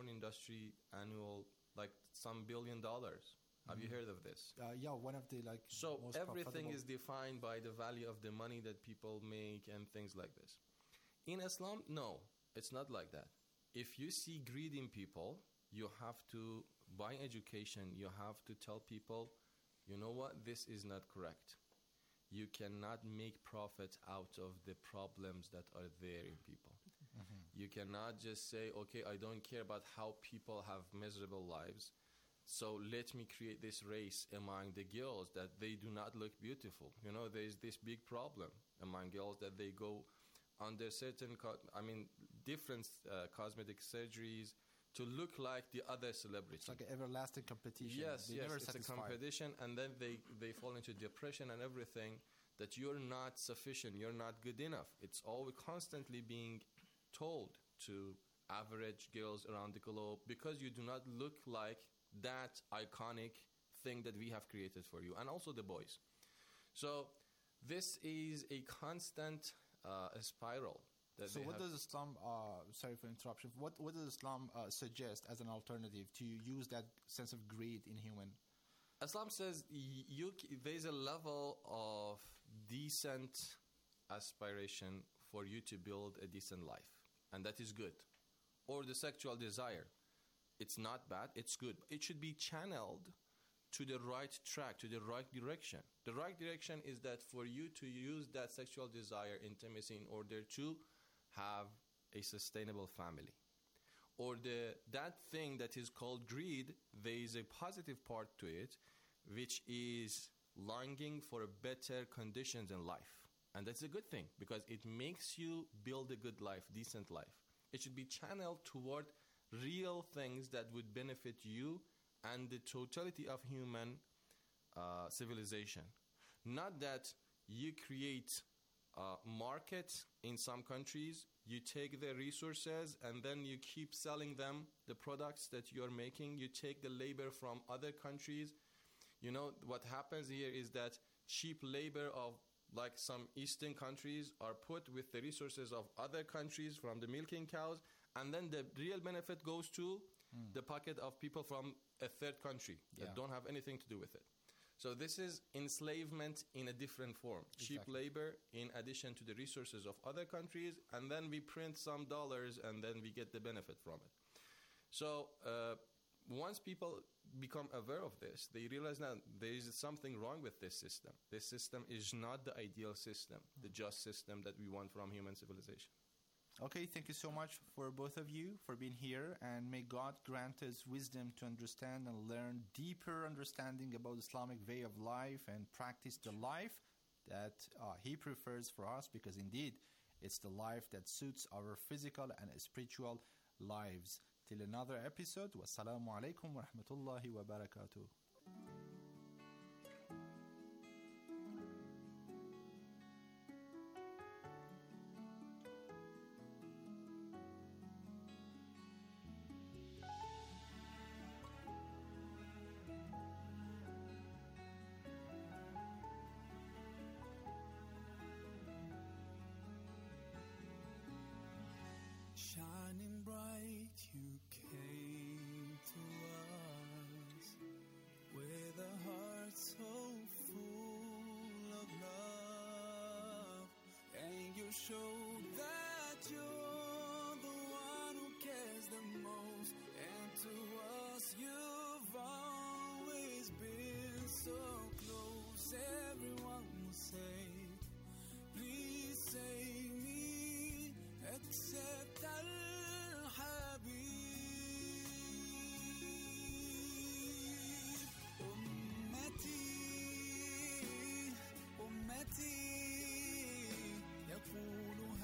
porn industry annual, like some $1 billion. Have you heard of this? Yeah, one of the So most everything profitable. is defined by the value of the money that people make and things like this. In Islam, no, it's not like that. If you see greed in people, you have to, by education, you have to tell people, you know what, this is not correct. You cannot make profit out of the problems that are there in people. Mm-hmm. You cannot just say, okay, I don't care about how people have miserable lives, so let me create this race among the girls that they do not look beautiful. You know, there's this big problem among girls that they go under certain, different cosmetic surgeries to look like the other celebrity. It's like an everlasting competition. Yes, never it's satisfied. a competition, and then they fall into depression and everything, that you're not sufficient, you're not good enough. It's always constantly being told to average girls around the globe because you do not look like that iconic thing that we have created for you, and also the boys. So this is a constant spiral. So what does Islam, sorry for interruption, what does Islam suggest as an alternative to use that sense of greed in human? Islam says there's a level of decent aspiration for you to build a decent life, and that is good. Or the sexual desire. It's not bad, it's good. It should be channeled to the right track, to the right direction. The right direction is that for you to use that sexual desire, intimacy, in order to have a sustainable family. Or that thing that is called greed, there is a positive part to it, which is longing for better conditions in life. And that's a good thing, because it makes you build a good life, decent life. It should be channeled toward real things that would benefit you and the totality of human civilization. Not that you create markets in some countries, you take the resources and then you keep selling them the products that you're making. You take the labor from other countries. You know, what happens here is that cheap labor of like some eastern countries are put with the resources of other countries from the milking cows, and then the real benefit goes to the pocket of people from a third country that don't have anything to do with it. So this is enslavement in a different form. Exactly. Cheap labor in addition to the resources of other countries, and then we print some dollars and then we get the benefit from it. So once people become aware of this, they realize that there is something wrong with this system. This system is not the ideal system, the just system that we want from human civilization. Okay, thank you so much for both of you for being here, and may God grant us wisdom to understand and learn deeper understanding about Islamic way of life and practice the life that He prefers for us, because indeed it's the life that suits our physical and spiritual lives. Till another episode, wassalamu alaikum wa rahmatullahi wa barakatuh. Shining bright, you came to us with a heart so full of love, and you showed that you're the one who cares the most, and to us you've always been so close. Everyone will say, please save me, except Al-Habib. أمتي يقول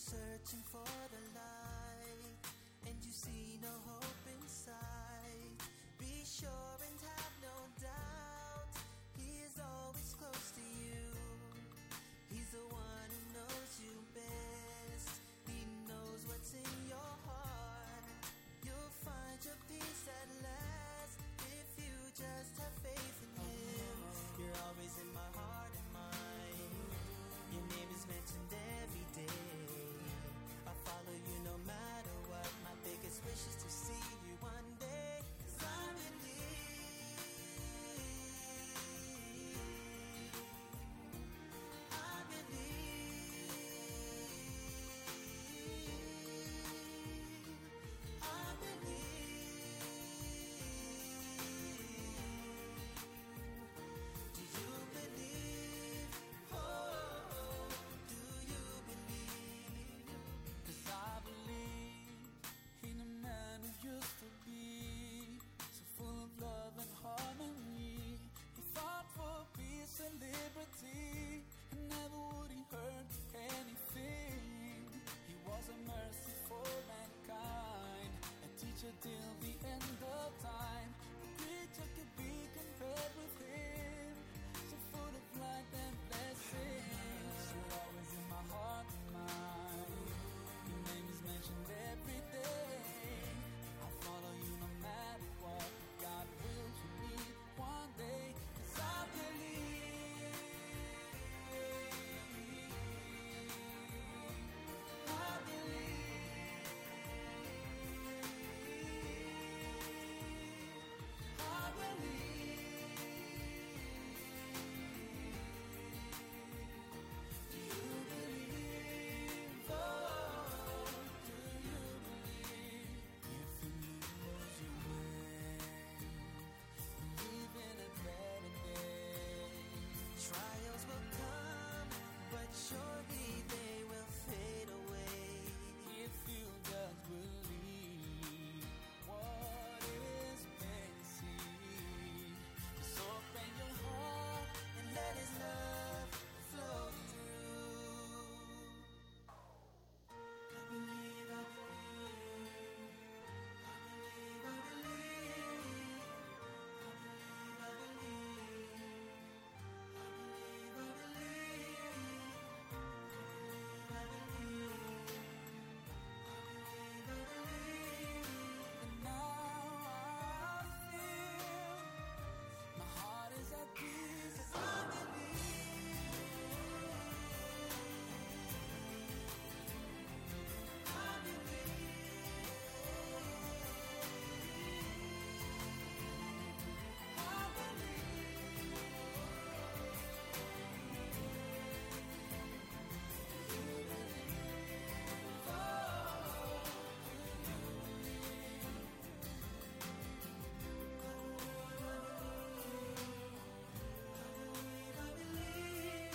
searching for the light, and you see no hope inside. Be sure and have no doubt, He is always close to you. He's the one who knows you best. He knows what's in your heart. You'll find your peace at last if you just have faith in Him. You're always in my heart and mind. Your name is mentioned every day. I follow you no matter what. My biggest wish is to see you one day. 'Cause I believe, I believe, I believe. Do you believe? Oh, do you believe? 'Cause I believe in a man who used to be so full of love and harmony. He fought for peace and liberty, and never would he hurt anything. He was a mercy for mankind, a teacher till the end of time. No creature could be compared with him, so full of light and blessings. You're always in my heart and mind. Your name is mentioned every day. I'll follow you no matter what. God will to me one day. 'Cause I believe, I believe, I believe. Do you believe? Oh, do you believe? If you lose your way, live in a better day. Trials will come, but surely they will fade away. If you just believe what is basic, just open your heart and let His love flow through. I believe, I believe, I believe, I believe, I believe, I believe, I believe, I believe, I believe. And now I feel my heart is at peace. 'Cause I believe, I believe, I believe. You believe, oh, I believe,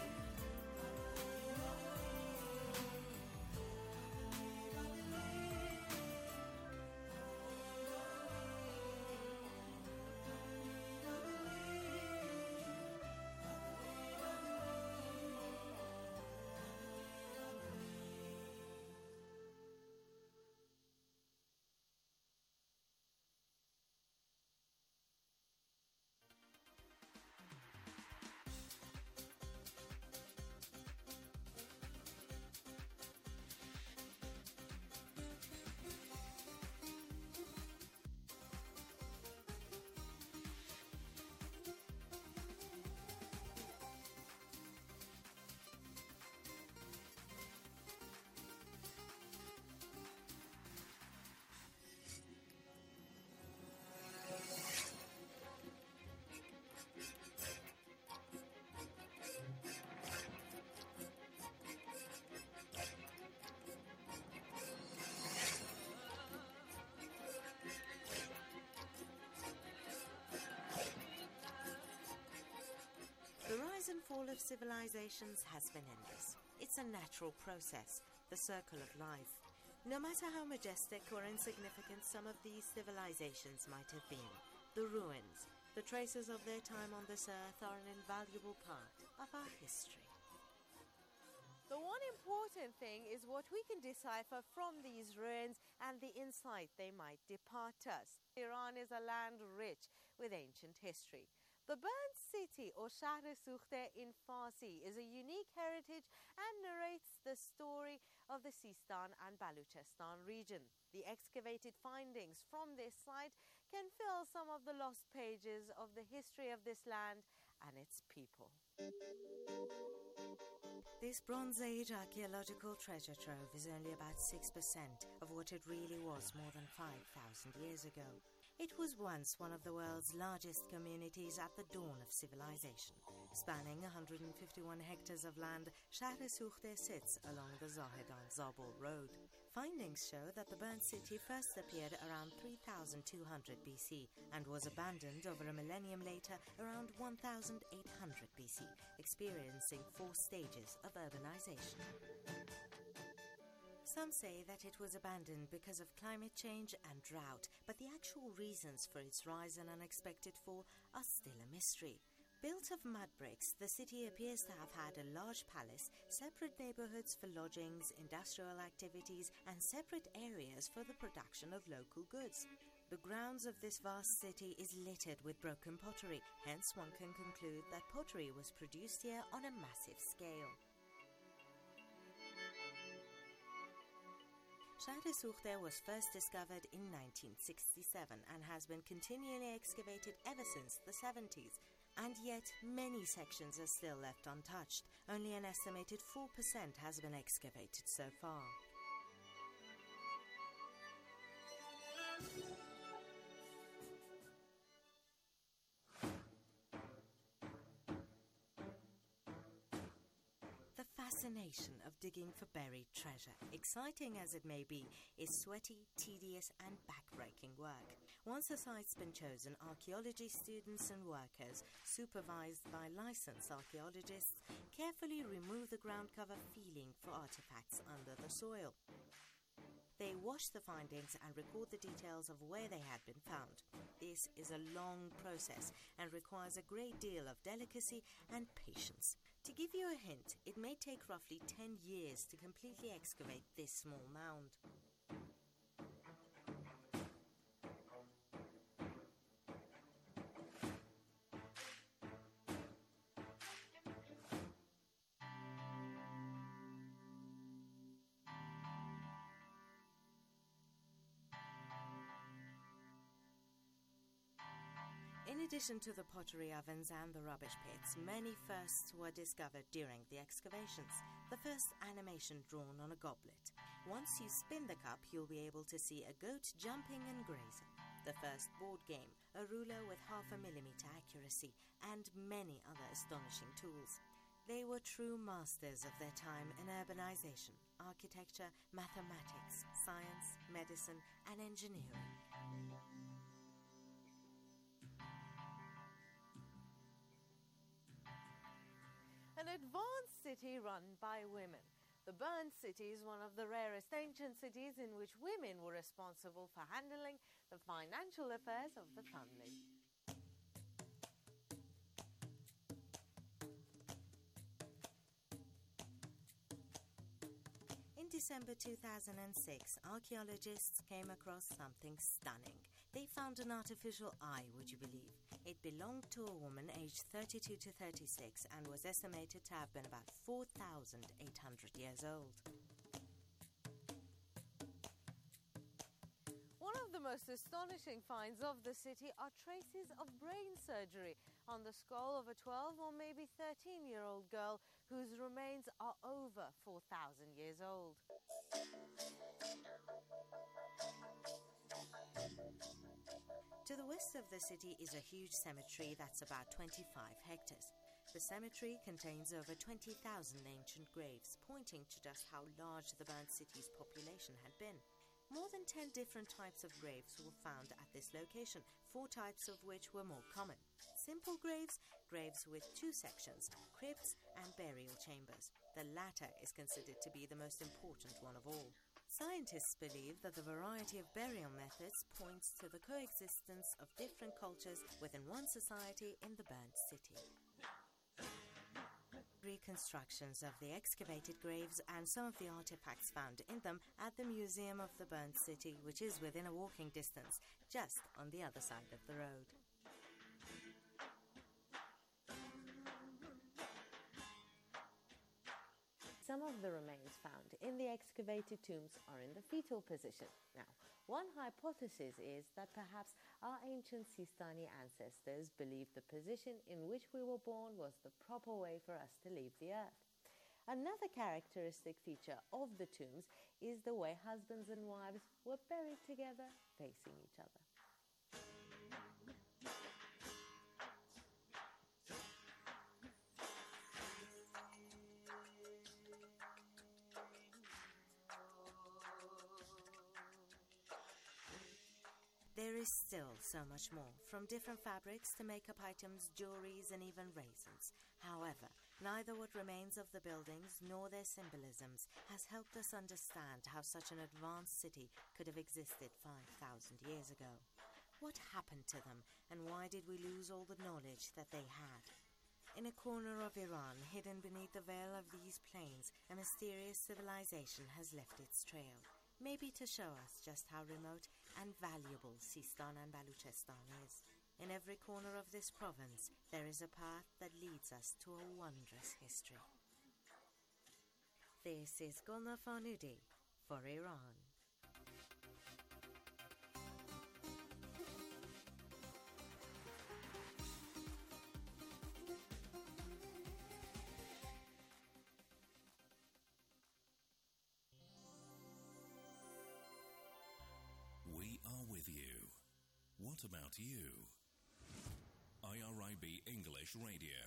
The rise and fall of civilizations has been endless. It's a natural process, the circle of life. No matter how majestic or insignificant some of these civilizations might have been, the ruins, the traces of their time on this earth are an invaluable part of our history. The one important thing is what we can decipher from these ruins and the insight they might depart us. Iran is a land rich with ancient history. The Burnt City, or Shahr-e-Sukhteh in Farsi, is a unique heritage and narrates the story of the Sistan and Baluchistan region. The excavated findings from this site can fill some of the lost pages of the history of this land and its people. This Bronze Age archaeological treasure trove is only about 6% of what it really was more than 5,000 years ago. It was once one of the world's largest communities at the dawn of civilization. Spanning 151 hectares of land, Shahr-e-Sukhteh sits along the Zahedan-Zabul road. Findings show that the burnt city first appeared around 3200 BC and was abandoned over a millennium later around 1800 BC, experiencing 4 stages of urbanization. Some say that it was abandoned because of climate change and drought, but the actual reasons for its rise and unexpected fall are still a mystery. Built of mud bricks, the city appears to have had a large palace, separate neighborhoods for lodgings, industrial activities, and separate areas for the production of local goods. The grounds of this vast city is littered with broken pottery, hence one can conclude that pottery was produced here on a massive scale. Shahr-e-Sukhteh was first discovered in 1967 and has been continually excavated ever since the 70s. And yet, many sections are still left untouched. Only an estimated 4% has been excavated so far. The fascination of digging for buried treasure, exciting as it may be, is sweaty, tedious, and back-breaking work. Once a site's been chosen, archaeology students and workers, supervised by licensed archaeologists, carefully remove the ground cover, feeling for artifacts under the soil. They wash the findings and record the details of where they had been found. This is a long process and requires a great deal of delicacy and patience. To give you a hint, it may take roughly 10 years to completely excavate this small mound. In addition to the pottery ovens and the rubbish pits, many firsts were discovered during the excavations. The first animation drawn on a goblet. Once you spin the cup, you'll be able to see a goat jumping and grazing. The first board game, a ruler with 0.5 millimeter accuracy, and many other astonishing tools. They were true masters of their time in urbanization, architecture, mathematics, science, medicine, and engineering. An advanced city run by women. The Burnt City is one of the rarest ancient cities in which women were responsible for handling the financial affairs of the family. In December 2006, archaeologists came across something stunning. They found an artificial eye, would you believe? It belonged to a woman aged 32 to 36 and was estimated to have been about 4,800 years old. One of the most astonishing finds of the city are traces of brain surgery on the skull of a 12 or maybe 13-year-old girl whose remains are over 4,000 years old. To the west of the city is a huge cemetery that's about 25 hectares. The cemetery contains over 20,000 ancient graves, pointing to just how large the burnt city's population had been. More than 10 different types of graves were found at this location, 4 types of which were more common. Simple graves, graves with 2 sections, crypts and burial chambers. The latter is considered to be the most important one of all. Scientists believe that the variety of burial methods points to the coexistence of different cultures within one society in the burnt city. reconstructions of the excavated graves and some of the artifacts found in them at the Museum of the Burnt City, which is within a walking distance, just on the other side of the road. Some of the remains found in the excavated tombs are in the fetal position. Now, one hypothesis is that perhaps our ancient Sistani ancestors believed the position in which we were born was the proper way for us to leave the earth. Another characteristic feature of the tombs is the way husbands and wives were buried together, facing each other. There is still so much more, from different fabrics to makeup items, jewelries, and even raisins. However, neither what remains of the buildings nor their symbolisms has helped us understand how such an advanced city could have existed 5,000 years ago. What happened to them, and why did we lose all the knowledge that they had? In a corner of Iran, hidden beneath the veil of these plains, a mysterious civilization has left its trail. Maybe to show us just how remote and valuable Sistan and Baluchistan is. In every corner of this province, there is a path that leads us to a wondrous history. This is Gulnar Farnudi for Iran. We are with you. What about you? IRIB English Radio.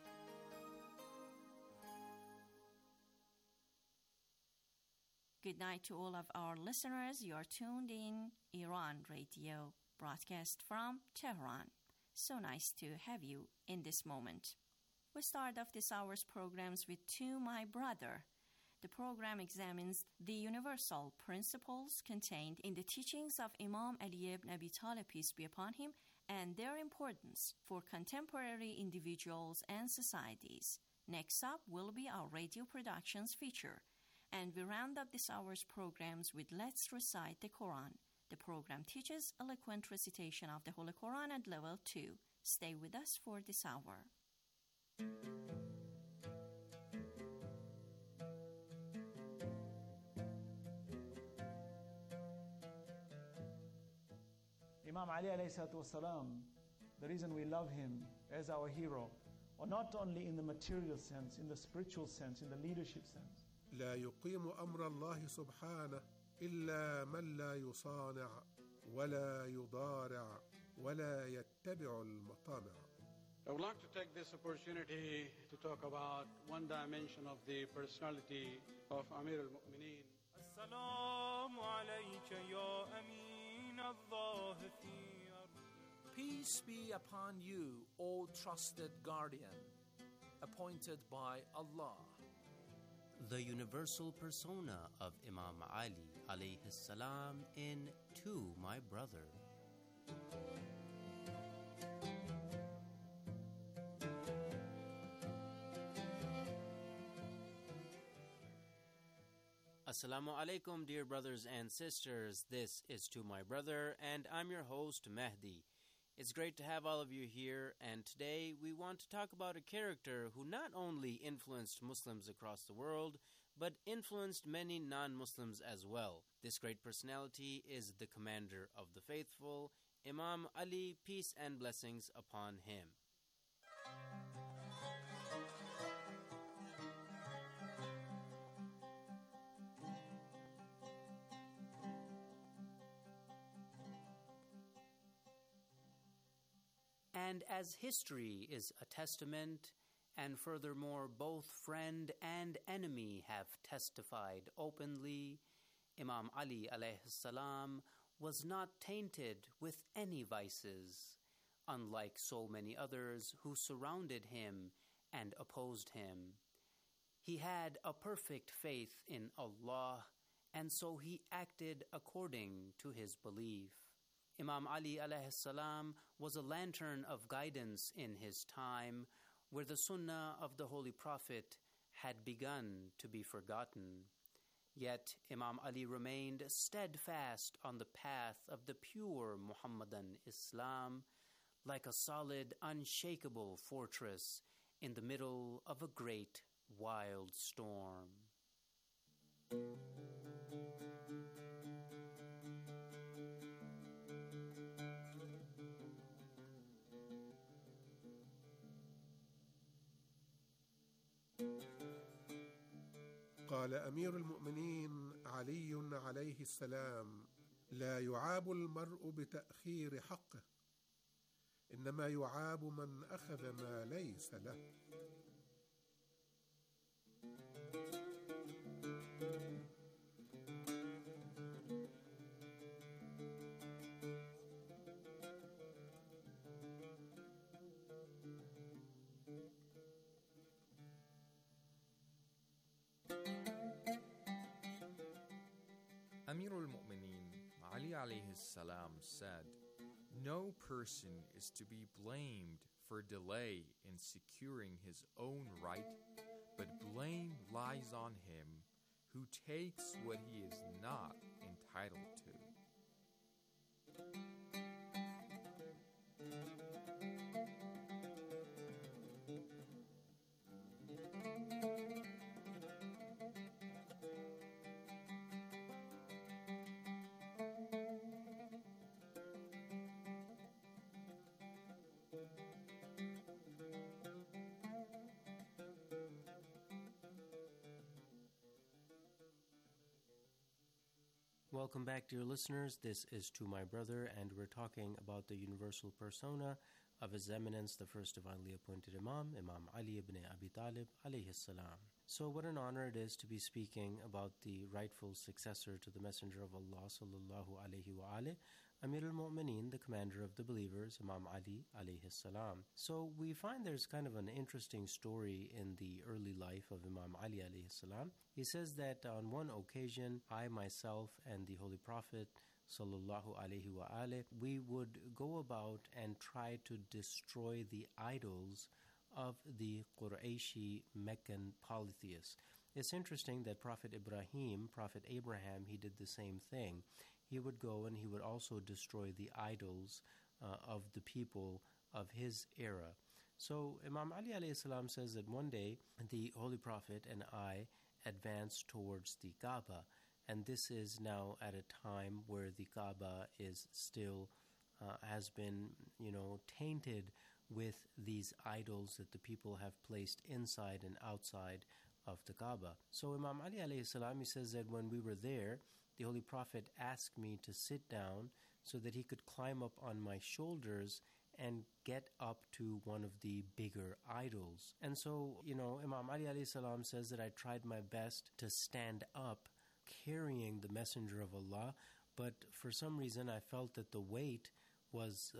Good night to all of our listeners. You are tuned in Iran Radio, broadcast from Tehran. So nice to have you in this moment. We start off this hour's programs with To My Brother. The program examines the universal principles contained in the teachings of Imam Ali ibn Abi Talib, peace be upon him, and their importance for contemporary individuals and societies. Next up will be our radio productions feature, and we round up this hour's programs with Let's Recite the Quran. The program teaches eloquent recitation of the Holy Quran at level 2. Stay with us for this hour. Imam Ali alayhi salatu wasalam, the reason we love him as our hero, or not only in the material sense, in the spiritual sense, in the leadership sense. لا يقيم أمر الله سبحانه إلا من لا يصانع ولا يضارع ولا يتبع المطامع. I would like to take this opportunity to talk about one dimension of the personality of Amir al-Mu'mineen. As-salamu alayka ya Amin al-Dhahifir. Peace be upon you, O trusted guardian, appointed by Allah. The universal persona of Imam Ali alayhi salam in To My Brother. Assalamu alaikum, dear brothers and sisters. This is To My Brother, and I'm your host, Mehdi. It's great to have all of you here, and today we want to talk about a character who not only influenced Muslims across the world, but influenced many non-Muslims as well. This great personality is the commander of the faithful, Imam Ali, peace and blessings upon him. And as history is a testament, and furthermore both friend and enemy have testified openly, Imam Ali alayhi salam was not tainted with any vices, unlike so many others who surrounded him and opposed him. He had a perfect faith in Allah, and so he acted according to his belief. Imam Ali alayhi salam was a lantern of guidance in his time, where the sunnah of the Holy Prophet had begun to be forgotten. Yet Imam Ali remained steadfast on the path of the pure Muhammadan Islam, like a solid, unshakable fortress in the middle of a great wild storm. قال أمير المؤمنين علي عليه السلام: لا يعاب المرء بتأخير حقه، إنما يعاب من أخذ ما ليس له. Amir al-Mu'mineen Ali alayhi salam said, "No person is to be blamed for delay in securing his own right, but blame lies on him who takes what he is not entitled to." Welcome back, dear listeners. This is To My Brother, and we're talking about the universal persona of His Eminence, the first divinely appointed Imam, Imam Ali ibn Abi Talib, alayhi salam. So what an honor it is to be speaking about the rightful successor to the Messenger of Allah, sallallahu alayhi wa alayhi, Amir al-Mu'mineen, the commander of the believers, Imam Ali alayhi salam. So we find there's kind of an interesting story in the early life of Imam Ali alayhi salam. He says that on one occasion, I myself and the Holy Prophet sallallahu alayhi wa alayhi, we would go about and try to destroy the idols of the Qurayshi Meccan polytheists. It's interesting that Prophet Abraham, he did the same thing. He would go and he would also destroy the idols of the people of his era. So Imam Ali alayhi salam says that one day the Holy Prophet and I advanced towards the Kaaba, and this is now at a time where the Kaaba is still has been, tainted with these idols that the people have placed inside and outside of the Kaaba. So Imam Ali alayhi salam, he says that when we were there, the Holy Prophet asked me to sit down so that he could climb up on my shoulders and get up to one of the bigger idols. And so, Imam Ali alayhi salam says that I tried my best to stand up carrying the Messenger of Allah, but for some reason I felt that the weight was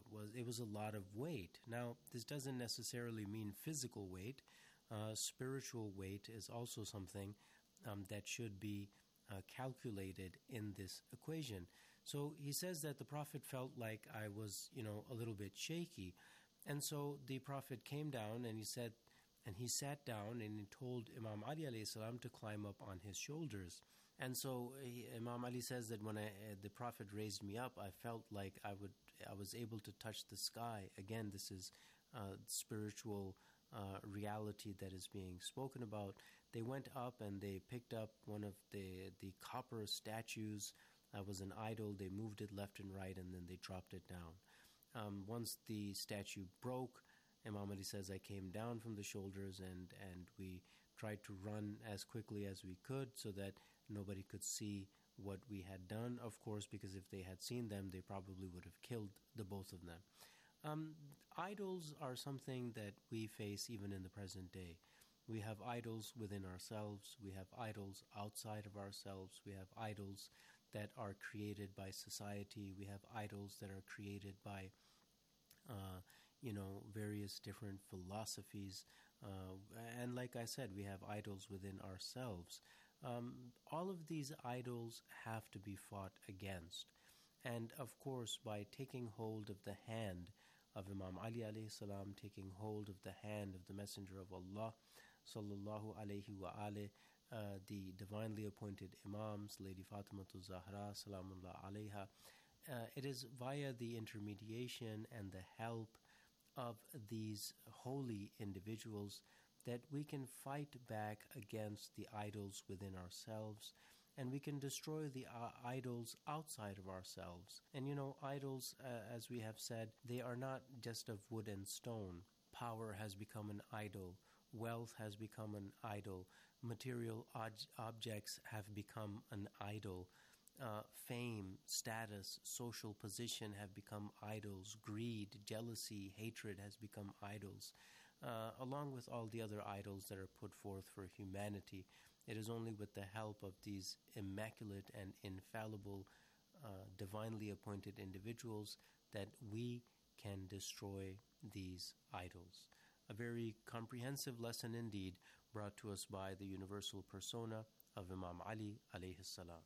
a lot of weight. Now, this doesn't necessarily mean physical weight. Spiritual weight is also something that should be calculated in this equation. So he says that the Prophet felt like I was, a little bit shaky. And so the Prophet came down and he sat down and he told Imam Ali alayhi salam to climb up on his shoulders. And so Imam Ali says that when the Prophet raised me up, I felt like I was able to touch the sky. Again, this is spiritual reality that is being spoken about. They went up and they picked up one of the copper statues. That was an idol. They moved it left and right, and then they dropped it down. Once the statue broke, Imam Ali says, I came down from the shoulders and we tried to run as quickly as we could so that nobody could see what we had done, of course, because if they had seen them, they probably would have killed the both of them. Idols are something that we face even in the present day. We have idols within ourselves. We have idols outside of ourselves. We have idols that are created by society. We have idols that are created by, various different philosophies. And like I said, we have idols within ourselves. All of these idols have to be fought against. And of course, by taking hold of the hand of Imam Ali alayhi salam, taking hold of the hand of the Messenger of Allah, sallallahu alayhi wa alihi, the divinely appointed Imams, Lady Fatimatul Zahra, salamullah alayha. It is via the intermediation and the help of these holy individuals that we can fight back against the idols within ourselves, and we can destroy the idols outside of ourselves. And idols, as we have said, they are not just of wood and stone. Power has become an idol. Wealth has become an idol. Material objects have become an idol. Fame, status, social position have become idols. Greed, jealousy, hatred has become idols. Along with all the other idols that are put forth for humanity, it is only with the help of these immaculate and infallible, divinely appointed individuals that we can destroy these idols. A very comprehensive lesson indeed, brought to us by the universal persona of Imam Ali alayhi salam.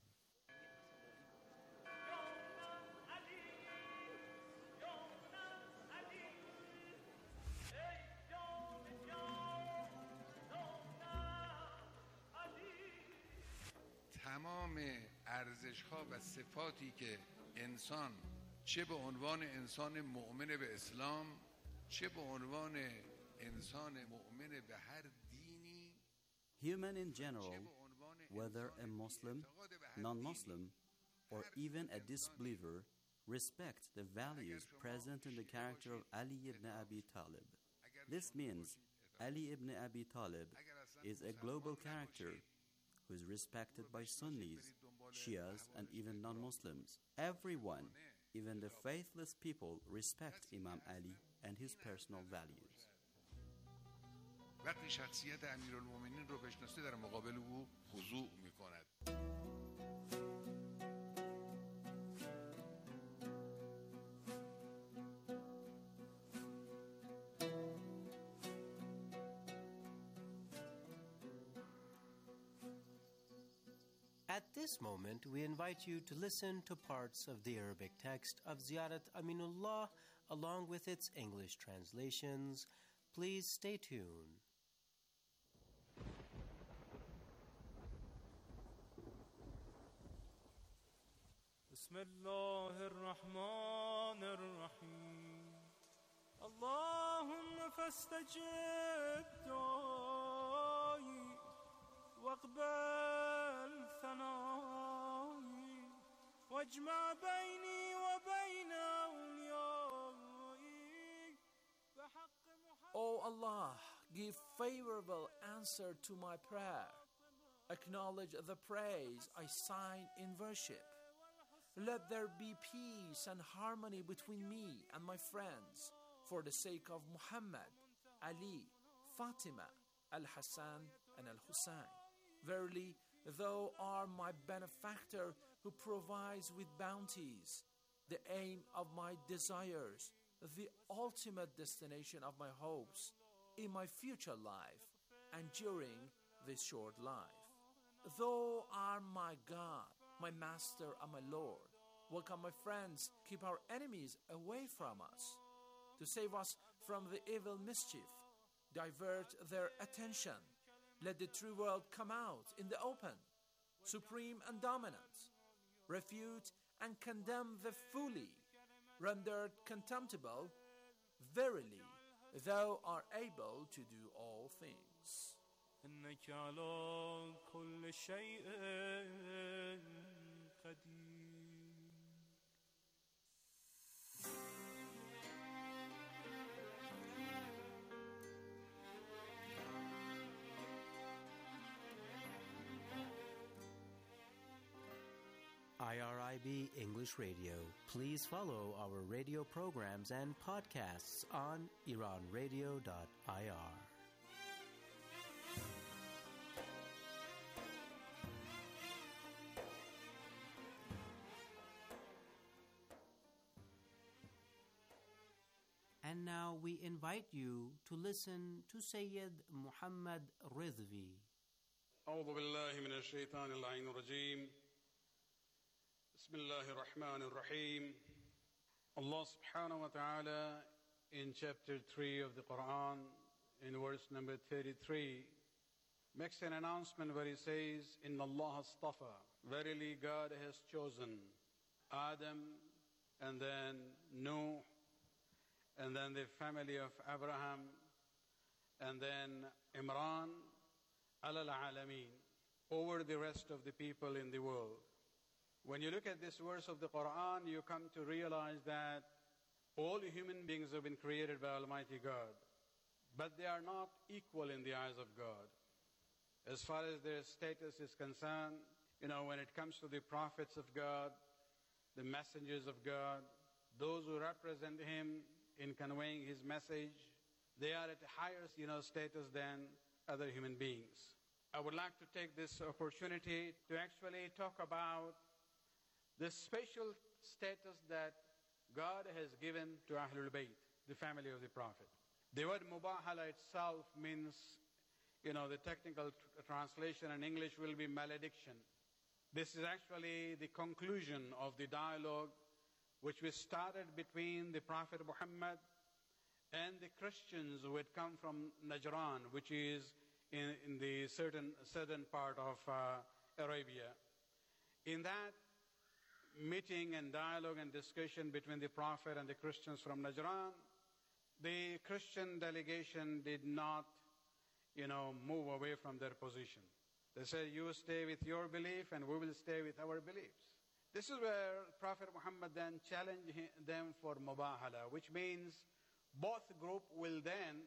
تمام ارزش‌ها و صفاتی که انسان چه به عنوان انسان مؤمن به اسلام چه به عنوان انسان مؤمن به هر دینی Human in general, whether a Muslim, non-Muslim, or even a disbeliever, respect the values present in the character of Ali ibn Abi Talib. This means Ali ibn Abi Talib is a global character who is respected by Sunnis, Shias, and even non-Muslims. Everyone, even the faithless people, respect Imam Ali and his personal values. وقتی شخصیت امیرالمومنین رو بشناسه در مقابل او خضوع میکند. At this moment, we invite you to listen to parts of the Arabic text of Ziyarat Aminullah along with its English translations. Please stay tuned. بسم الله الرحمن الرحيم اللهم فاستجب دعائي واقبل ثنائي واجمع بيني وبين أوليائي بحق محمد. O Allah, give favorable answer to my prayer. Acknowledge the praise I sign in worship. Let there be peace and harmony between me and my friends for the sake of Muhammad, Ali, Fatima, Al-Hassan, and Al-Hussein. Verily, thou art my benefactor who provides with bounties, the aim of my desires, the ultimate destination of my hopes in my future life and during this short life. Thou art my God, my Master and my Lord. Welcome, my friends. Keep our enemies away from us. To save us from the evil mischief, divert their attention. Let the true world come out in the open, supreme and dominant. Refute and condemn the fully, rendered contemptible. Verily, thou art able to do all things. إنك على كل شيء قدير. IRIB English Radio. Please follow our radio programs and podcasts on iranradio.ir. And now we invite you to listen to Sayyid Muhammad Ridvi. أعوذ بالله من الشيطان اللعين الرجيم بسم الله الرحمن الرحيم Allah subhanahu wa ta'ala in chapter 3 of the Quran in verse number 33 makes an announcement where he says, Inna Allah astafa, verily God has chosen Adam, and then Nuh, and then the family of Abraham, and then Imran, alal alameen, over the rest of the people in the world. When you look at this verse of the Quran, you come to realize that all human beings have been created by Almighty God, but they are not equal in the eyes of God. As far as their status is concerned, when it comes to the prophets of God, the messengers of God, those who represent Him in conveying His message, they are at a higher, status than other human beings. I would like to take this opportunity to actually talk about the special status that God has given to Ahlul Bayt, the family of the Prophet. The word Mubahala itself means, the technical translation in English will be malediction. This is actually the conclusion of the dialogue which was started between the Prophet Muhammad and the Christians who had come from Najran, which is in the southern part of Arabia. In that meeting and dialogue and discussion between the Prophet and the Christians from Najran, the Christian delegation did not, move away from their position. They said, you stay with your belief and we will stay with our beliefs. This is where Prophet Muhammad then challenged them for mubahala, which means both group will then,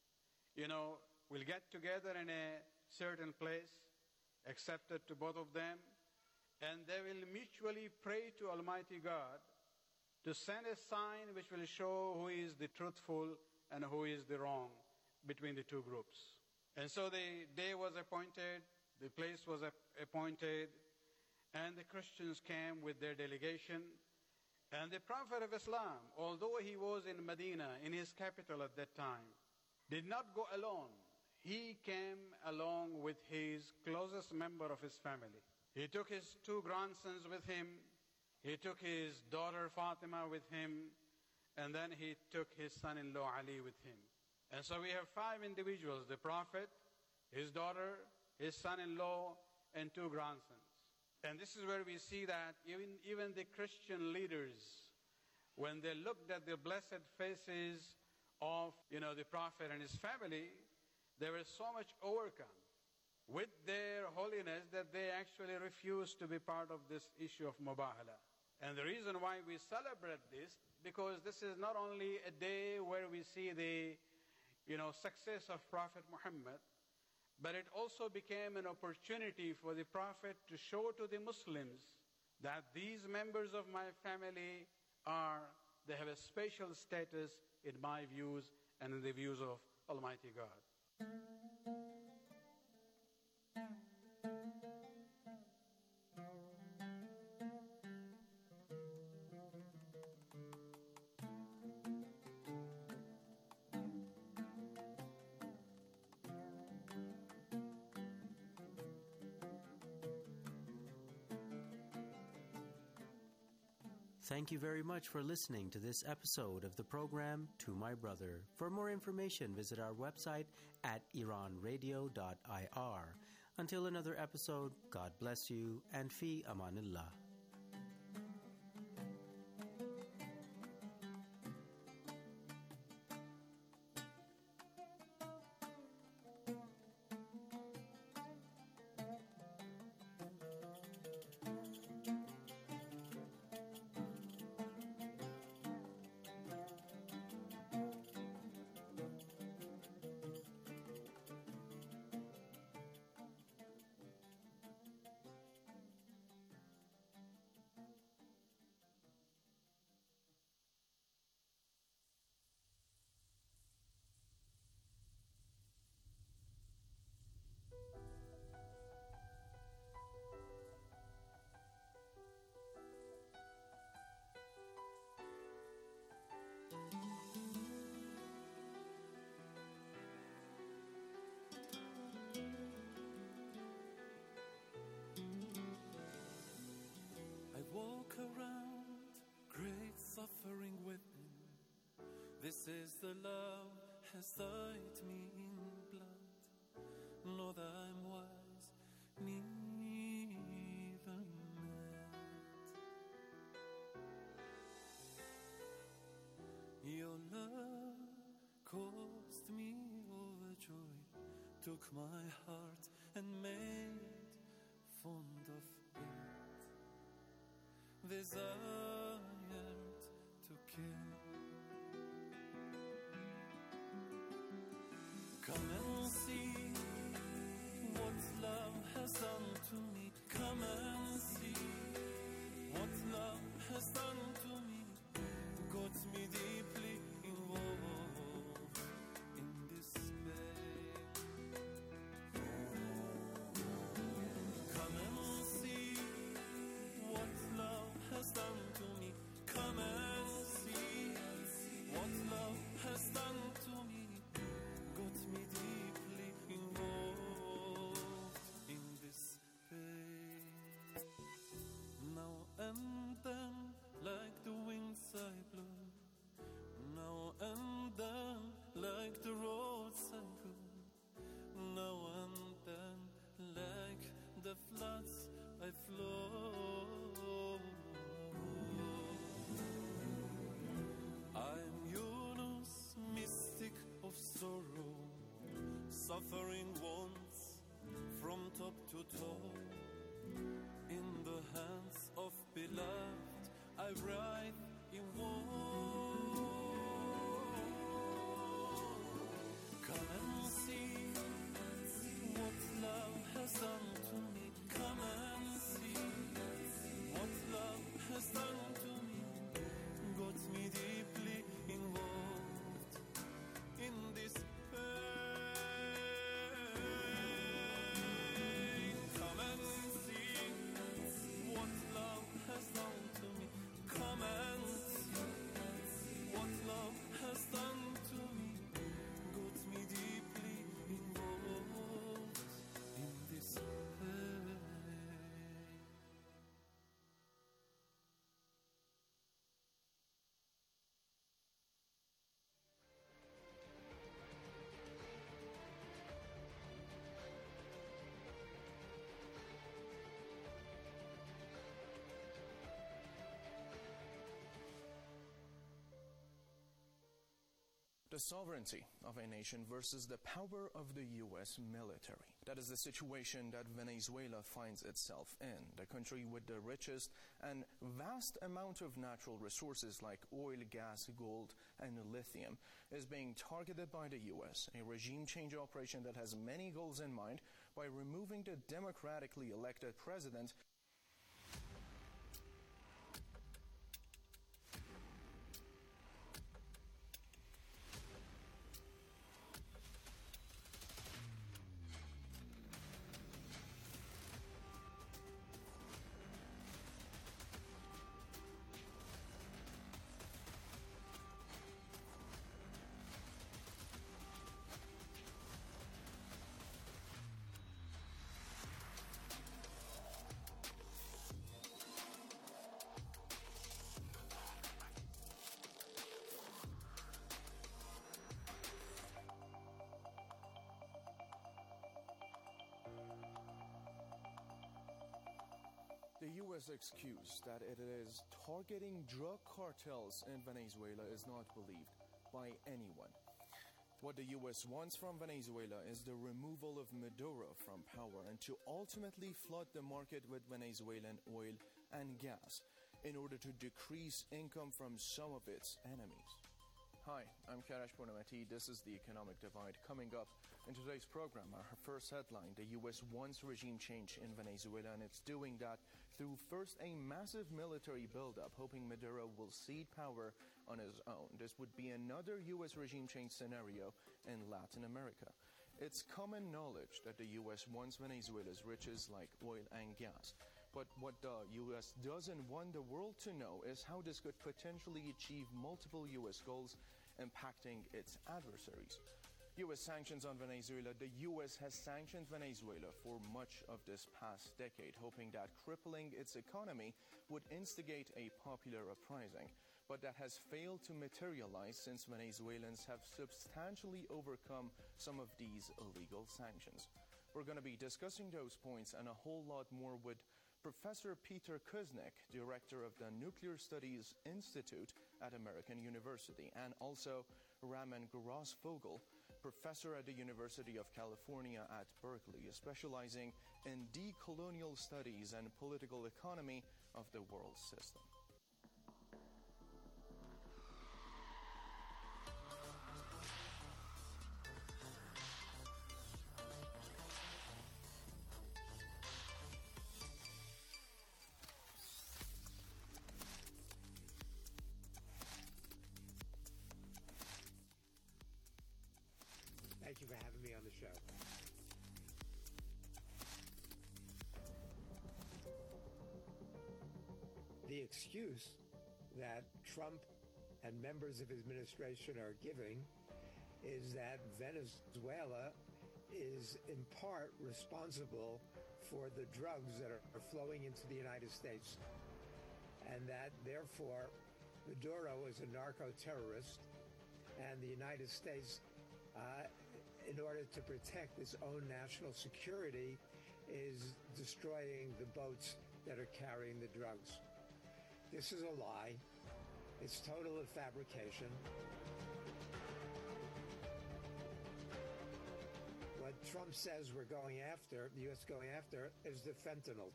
will get together in a certain place, accepted to both of them, and they will mutually pray to Almighty God to send a sign which will show who is the truthful and who is the wrong between the two groups. And so the day was appointed, the place was appointed, and the Christians came with their delegation. And the Prophet of Islam, although he was in Medina, in his capital at that time, did not go alone. He came along with his closest member of his family. He took his two grandsons with him, he took his daughter Fatima with him, and then he took his son-in-law Ali with him. And so we have 5 individuals, the Prophet, his daughter, his son-in-law, and 2 grandsons. And this is where we see that even the Christian leaders, when they looked at the blessed faces of, the Prophet and his family, they were so much overcome with their holiness that they actually refused to be part of this issue of mubahala. And the reason why we celebrate this, because this is not only a day where we see the, success of Prophet Muhammad, but it also became an opportunity for the Prophet to show to the Muslims that these members of my family they have a special status in my views and in the views of Almighty God. Thank you very much for listening to this episode of the program To My Brother. For more information, visit our website at iranradio.ir. Until another episode, God bless you and fi amanillah. Walk around, great suffering within. This is the love has dyed me in blood. Know that my heart and made fond of it, desired to kill. Come and see what love has done to me. Come and see what love has done to me. Got me deeply involved in this pain. Come and see what love has done to me. Come and see what love has done to me. Got me deeply involved in this pain. Now and then, like the winds I blew. Now and then, like the roads I go. Now and then, like the floods I flow. I'm Yunus, mystic of sorrow, suffering once from top to toe. In the hands of beloved, I writhe in woe. Come and see what love has done to me. Come and see what love has done to me. Got me deeply involved in this pain. Come and see what love has done to me. Come and see what love has done to me. Got me deeply involved in this pain. The sovereignty of a nation versus the power of the U.S. military. That is the situation that Venezuela finds itself in. The country with the richest and vast amount of natural resources like oil, gas, gold, and lithium is being targeted by the U.S., a regime change operation that has many goals in mind by removing the democratically elected president. The U.S. excuse that it is targeting drug cartels in Venezuela is not believed by anyone. What the U.S. wants from Venezuela is the removal of Maduro from power and to ultimately flood the market with Venezuelan oil and gas in order to decrease income from some of its enemies. Hi, I'm Karash Purnamati. This is The Economic Divide. Coming up in today's program, our first headline: the U.S. wants regime change in Venezuela, and it's doing that through first a massive military buildup, hoping Maduro will cede power on his own. This would be another U.S. regime change scenario in Latin America. It's common knowledge that the U.S. wants Venezuela's riches like oil and gas. But what the U.S. doesn't want the world to know is how this could potentially achieve multiple U.S. goals, impacting its adversaries. U.S. sanctions on Venezuela. The U.S. has sanctioned Venezuela for much of this past decade, hoping that crippling its economy would instigate a popular uprising. But that has failed to materialize since Venezuelans have substantially overcome some of these illegal sanctions. We're going to be discussing those points and a whole lot more with Professor Peter Kuznick, director of the Nuclear Studies Institute at American University, and also Raman Grosfogle, professor at the University of California at Berkeley, specializing in decolonial studies and political economy of the world system. Thank you for having me on the show. The excuse that Trump and members of his administration are giving is that Venezuela is in part responsible for the drugs that are flowing into the United States, and that therefore Maduro is a narco-terrorist, and the United States, in order to protect its own national security, is destroying the boats that are carrying the drugs. This is a lie. It's total fabrication. What Trump says we're going after, the U.S. going after, is the fentanyl.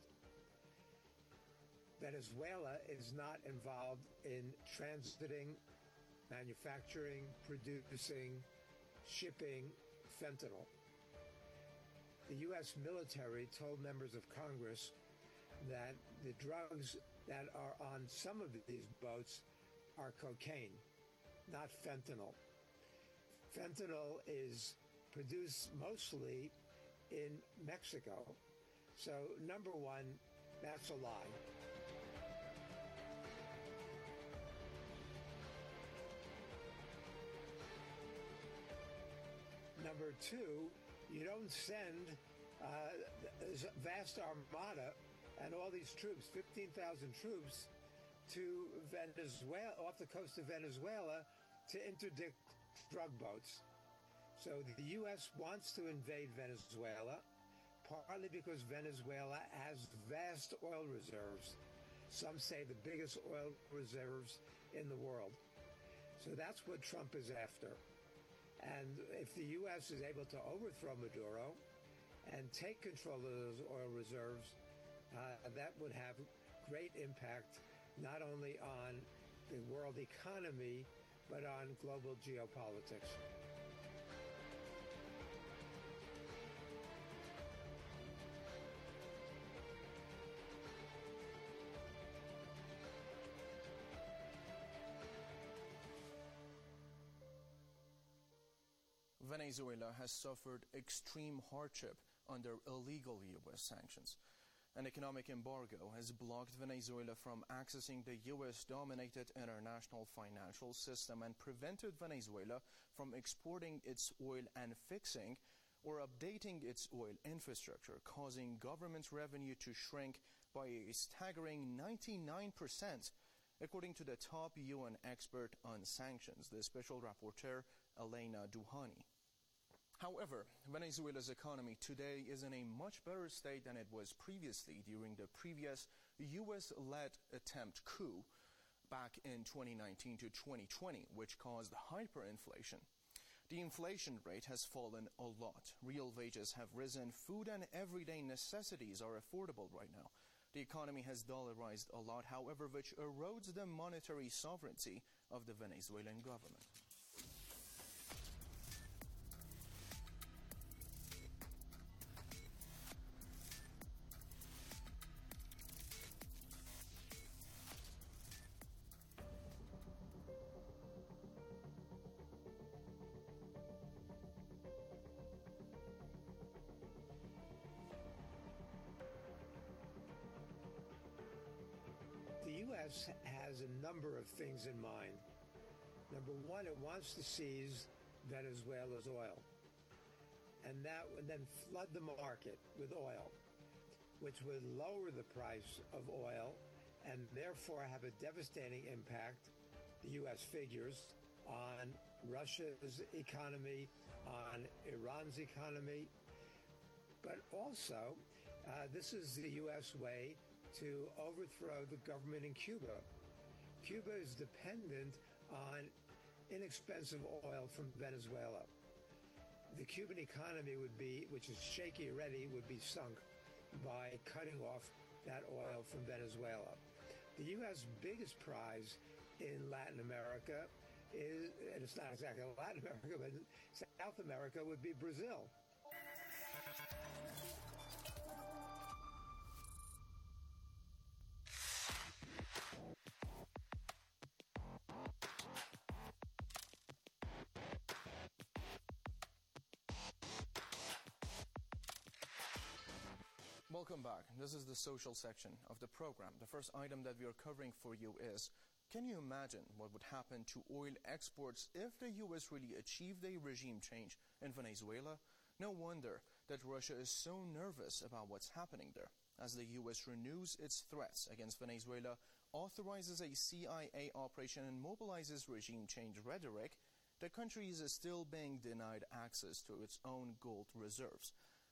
Venezuela is not involved in transiting, manufacturing, producing, shipping fentanyl. The U.S. military told members of Congress that the drugs that are on some of these boats are cocaine, not fentanyl. Fentanyl is produced mostly in Mexico. So, number one, that's a lie. Number two, you don't send a vast armada and all these troops, 15,000 troops, to Venezuela, off the coast of Venezuela, to interdict drug boats. So the U.S. wants to invade Venezuela, partly because Venezuela has vast oil reserves. Some say the biggest oil reserves in the world. So that's what Trump is after. And if the U.S. is able to overthrow Maduro and take control of those oil reserves, that would have great impact not only on the world economy, but on global geopolitics. Venezuela has suffered extreme hardship under illegal U.S. sanctions. An economic embargo has blocked Venezuela from accessing the U.S.-dominated international financial system and prevented Venezuela from exporting its oil and fixing or updating its oil infrastructure, causing government revenue to shrink by a staggering 99%, according to the top UN expert on sanctions, the Special Rapporteur Elena Duhani. However, Venezuela's economy today is in a much better state than it was previously during the previous U.S.-led attempt coup back in 2019 to 2020, which caused hyperinflation. The inflation rate has fallen a lot. Real wages have risen. Food and everyday necessities are affordable right now. The economy has dollarized a lot, however, which erodes the monetary sovereignty of the Venezuelan government. The U.S. has a number of things in mind. Number one, it wants to seize Venezuela's oil and then flood the market with oil, which would lower the price of oil and therefore have a devastating impact, the U.S. figures, on Russia's economy, on Iran's economy. But also, this is the U.S. way to overthrow the government in Cuba. Cuba is dependent on inexpensive oil from Venezuela. the Cuban economy would be, which is shaky already, would be sunk by cutting off that oil from Venezuela. The U.S. biggest prize in Latin America is, and it's not exactly Latin America, but South America would be Brazil. Welcome back. This is the social section of the program. The first item that we are covering for you is, can you imagine what would happen to oil exports if the U.S. really achieved a regime change in Venezuela? No wonder that Russia is so nervous about what's happening there. As the U.S. renews its threats against Venezuela, authorizes a CIA operation and mobilizes regime change rhetoric, the country is still being denied access to its own gold reserves.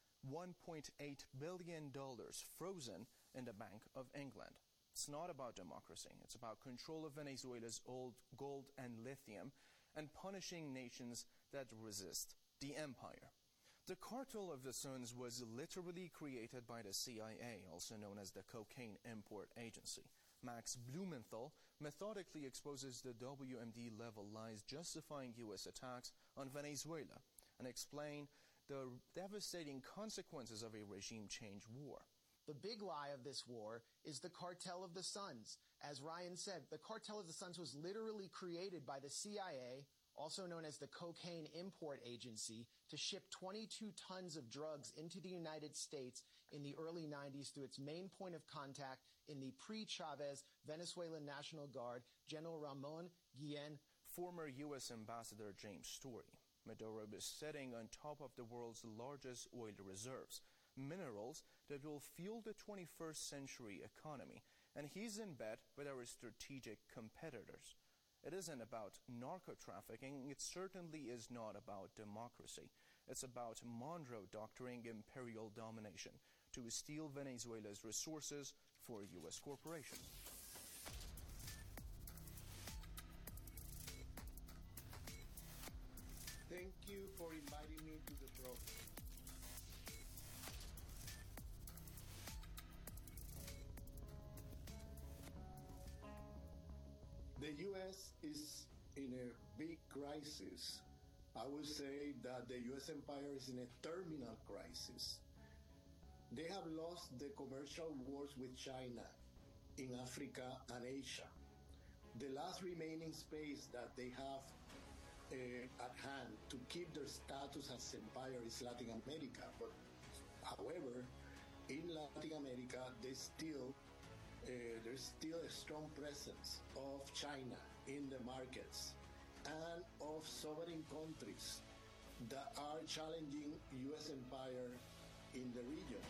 $1.8 billion frozen in the Bank of England. It's not about democracy. It's about control of Venezuela's old gold and lithium and punishing nations that resist the empire. The Cartel of the Suns was literally created by the CIA, also known as the Cocaine Import Agency. Max Blumenthal methodically exposes the WMD-level lies justifying U.S. attacks on Venezuela and explain the devastating consequences of a regime change war. The big lie of this war is the Cartel of the Suns. As Ryan said, the Cartel of the Suns was literally created by the CIA, also known as the Cocaine Import Agency, to ship 22 tons of drugs into the United States in the early 90s through its main point of contact in the pre-Chavez Venezuelan National Guard, General Ramon Guillen. Former U.S. Ambassador James Story. Maduro is sitting on top of the world's largest oil reserves, minerals that will fuel the 21st century economy, and he's in bed with our strategic competitors. It isn't about narco-trafficking. It certainly is not about democracy. It's about Monroe doctoring imperial domination to steal Venezuela's resources for U.S. corporations. Thank you for inviting me to the program. The U.S. is in a big crisis. I would say that the U.S. empire is in a terminal crisis. They have lost the commercial wars with China in Africa and Asia. The last remaining space that they have at hand to keep their status as empire is Latin America. But however, in Latin America, there's still a strong presence of China in the markets and of sovereign countries that are challenging U.S. empire in the region.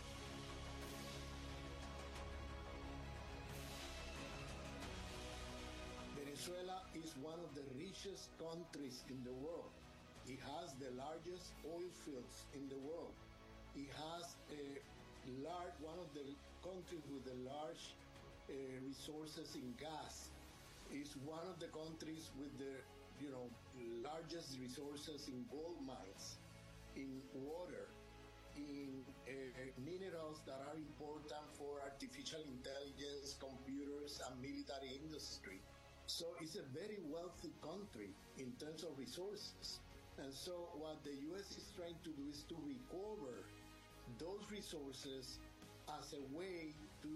Venezuela is one of the richest countries in the world. It has the largest oil fields in the world. It has one of the countries with the large resources in gas. It's one of the countries with the largest resources in gold mines, in water, in minerals that are important for artificial intelligence, computers, and military industry. So it's a very wealthy country in terms of resources. And so what the U.S. is trying to do is to recover those resources as a way to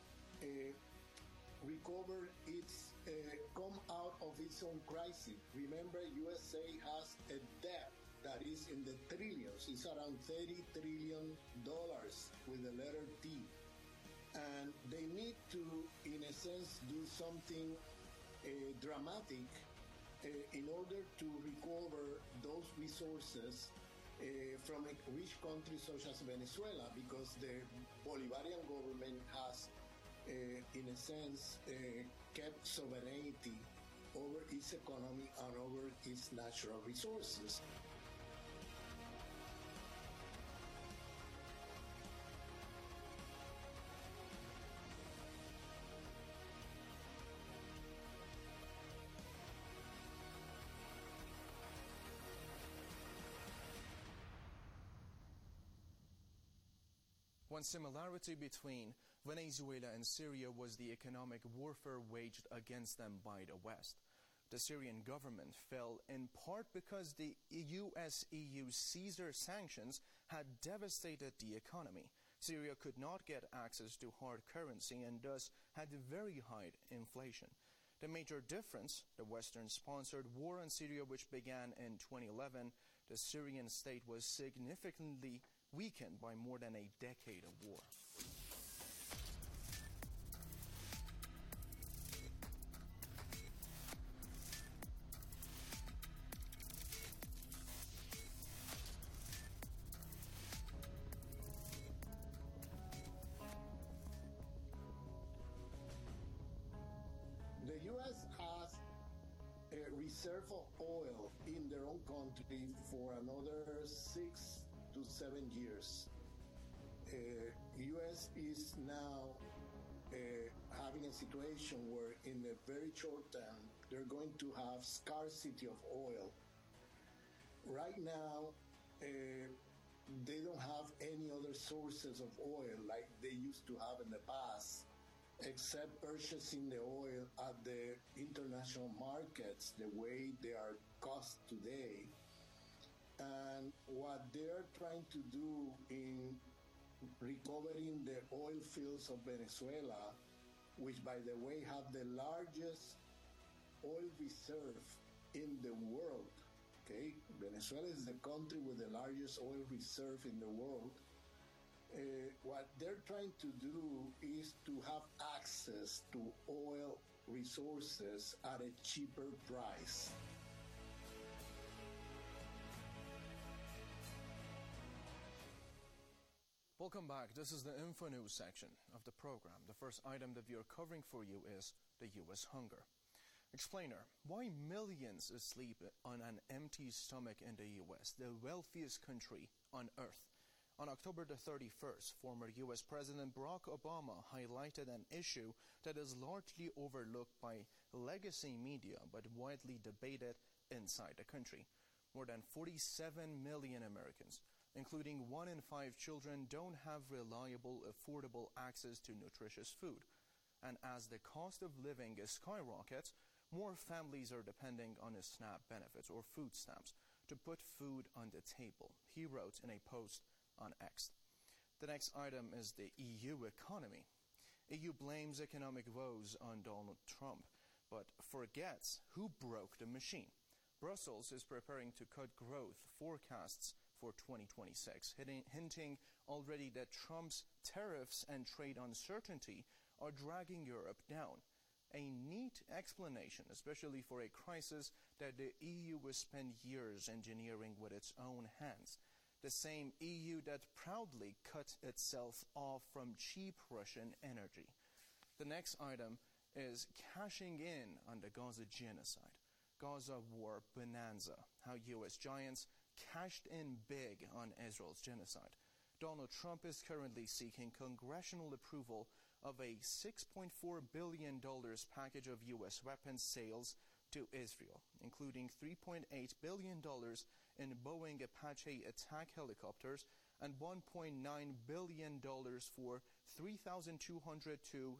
recover come out of its own crisis. Remember, USA has a debt that is in the trillions. It's around $30 trillion with the letter T. And they need to, in a sense, do something dramatic in order to recover those resources from a rich country such as Venezuela, because the Bolivarian government has, in a sense, kept sovereignty over its economy and over its natural resources. One similarity between Venezuela and Syria was the economic warfare waged against them by the West. The Syrian government fell in part because the US-EU Caesar sanctions had devastated the economy. Syria could not get access to hard currency and thus had very high inflation. The major difference, the Western-sponsored war in Syria, which began in 2011, the Syrian state was significantly weakened by more than a decade of war. The U.S. has a reserve of oil in their own country for another 6 to 7 years. U.S. is now having a situation where in a very short time they're going to have scarcity of oil. Right now, they don't have any other sources of oil like they used to have in the past, except purchasing the oil at the international markets the way they are cost today. And what they're trying to do in recovering the oil fields of Venezuela, which by the way have the largest oil reserve in the world. Okay, Venezuela is the country with the largest oil reserve in the world. What they're trying to do is to have access to oil resources at a cheaper price. Welcome back. This is the Info News section of the program. The first item that we are covering for you is the U.S. hunger. Explainer, why millions sleep on an empty stomach in the U.S., the wealthiest country on earth? On October the 31st, former U.S. President Barack Obama highlighted an issue that is largely overlooked by legacy media but widely debated inside the country. More than 47 million Americans, including 1 in 5 children, don't have reliable, affordable access to nutritious food. And as the cost of living skyrockets, more families are depending on SNAP benefits or food stamps to put food on the table, he wrote in a post on X. The next item is the EU economy. EU blames economic woes on Donald Trump, but forgets who broke the machine. Brussels is preparing to cut growth forecasts for 2026, hinting already that Trump's tariffs and trade uncertainty are dragging Europe down. A neat explanation, especially for a crisis that the EU will spend years engineering with its own hands. The same EU that proudly cut itself off from cheap Russian energy. The next item is cashing in on the Gaza genocide. Gaza war bonanza, how U.S. giants cashed in big on Israel's genocide. Donald Trump is currently seeking congressional approval of a $6.4 billion package of U.S. weapons sales to Israel, including $3.8 billion in Boeing Apache attack helicopters and $1.9 billion for 3,200 to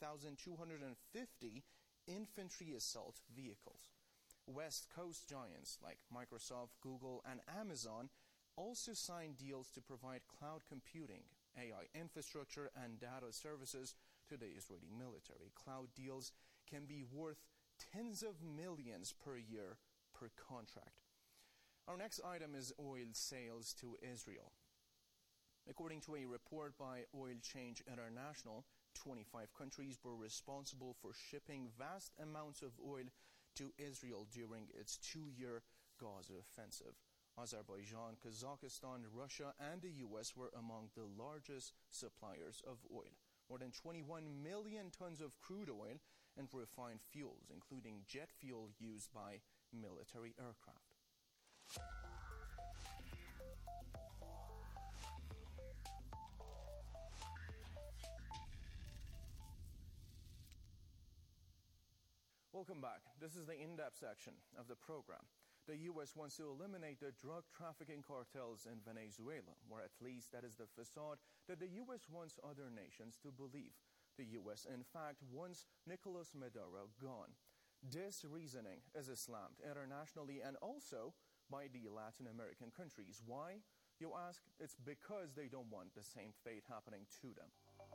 3,250 infantry assault vehicles. West Coast giants like Microsoft, Google, and Amazon also signed deals to provide cloud computing, AI infrastructure, and data services to the Israeli military. Cloud deals can be worth tens of millions per year per contract. Our next item is oil sales to Israel. According to a report by Oil Change International, 25 countries were responsible for shipping vast amounts of oil to Israel during its 2-year Gaza offensive. Azerbaijan, Kazakhstan, Russia, and the U.S. were among the largest suppliers of oil. More than 21 million tons of crude oil and refined fuels, including jet fuel used by military aircraft. Welcome back. This is the in-depth section of the program. The U.S. wants to eliminate the drug trafficking cartels in Venezuela, or at least that is the facade that the U.S. wants other nations to believe. The U.S., in fact, wants Nicolas Maduro gone. This reasoning is slammed internationally and also by the Latin American countries. Why? You ask? It's because they don't want the same fate happening to them.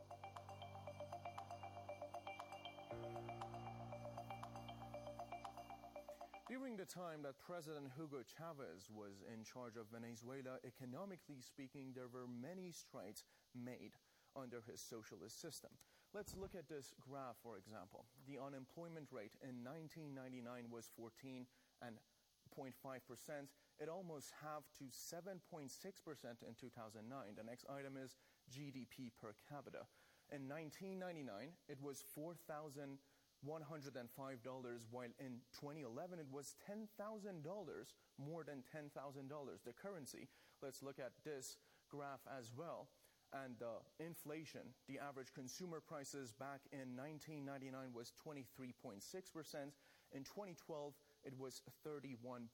During the time that President Hugo Chavez was in charge of Venezuela, economically speaking, there were many strides made under his socialist system. Let's look at this graph, for example. The unemployment rate in 1999 was 14.5%. It almost halved to 7.6% in 2009. The next item is GDP per capita. In 1999, it was $4,105, while in 2011 it was $10,000, more than $10,000. The currency, let's look at this graph as well. And inflation, the average consumer prices back in 1999 was 23.6%. In 2012, it was 31.6%.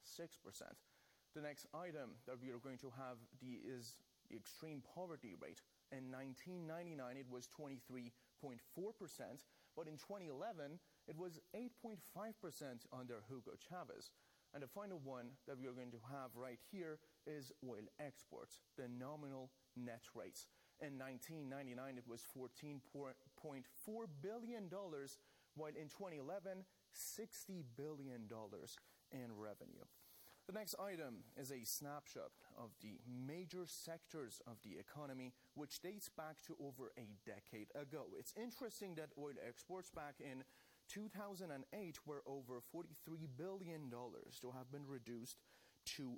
The next item that we are going to have is the extreme poverty rate. In 1999, it was 23.4%, but in 2011, it was 8.5% under Hugo Chavez. And the final one that we are going to have right here is oil exports, the nominal net rates. In 1999, it was $14.4 billion, while in 2011, $60 billion in revenue. The next item is a snapshot of the major sectors of the economy, which dates back to over a decade ago. It's interesting that oil exports back in 2008 were over $43 billion to have been reduced to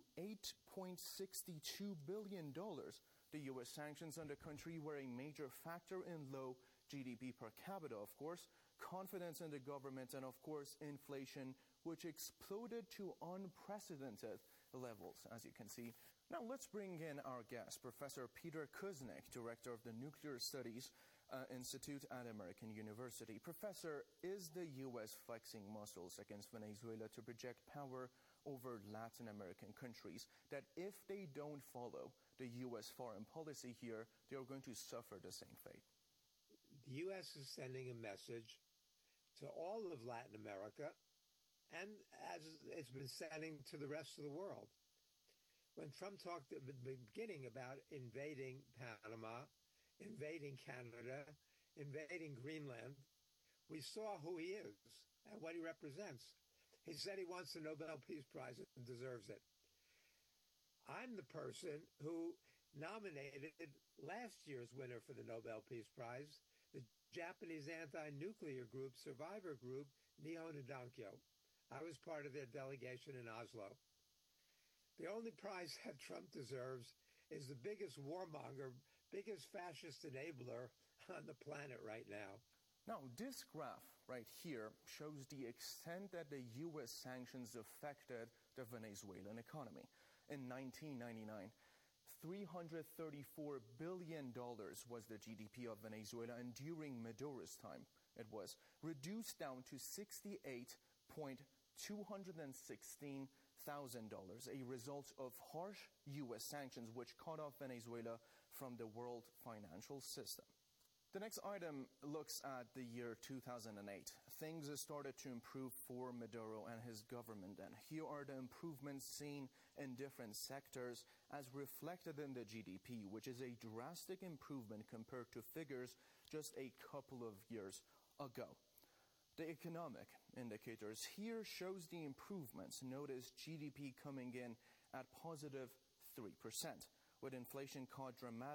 $8.62 billion. The U.S. sanctions on the country were a major factor in low GDP per capita, of course, confidence in the government, and of course, inflation, which exploded to unprecedented levels, as you can see. Now let's bring in our guest, Professor Peter Kuznick, Director of the Nuclear Studies Institute at American University. Professor, is the U.S. flexing muscles against Venezuela to project power over Latin American countries, that if they don't follow the U.S. foreign policy here, they are going to suffer the same fate? The U.S. is sending a message to all of Latin America, and as it's been sending to the rest of the world. When Trump talked at the beginning about invading Panama, invading Canada, invading Greenland, we saw who he is and what he represents. He said he wants the Nobel Peace Prize and deserves it. I'm the person who nominated last year's winner for the Nobel Peace Prize, the Japanese anti-nuclear group, survivor group, Nihon Dankyo. I was part of their delegation in Oslo. The only prize that Trump deserves is the biggest warmonger, biggest fascist enabler on the planet right now. Now, this graph right here shows the extent that the U.S. sanctions affected the Venezuelan economy. In 1999, $334 billion was the GDP of Venezuela, and during Maduro's time, it was reduced down to $68.216,000, a result of harsh U.S. sanctions which cut off Venezuela from the world financial system. The next item looks at the year 2008. Things started to improve for Maduro and his government, and here are the improvements seen in different sectors as reflected in the GDP, which is a drastic improvement compared to figures just a couple of years ago. The economic indicators here shows the improvements. Notice GDP coming in at positive 3%, with inflation caught dramatic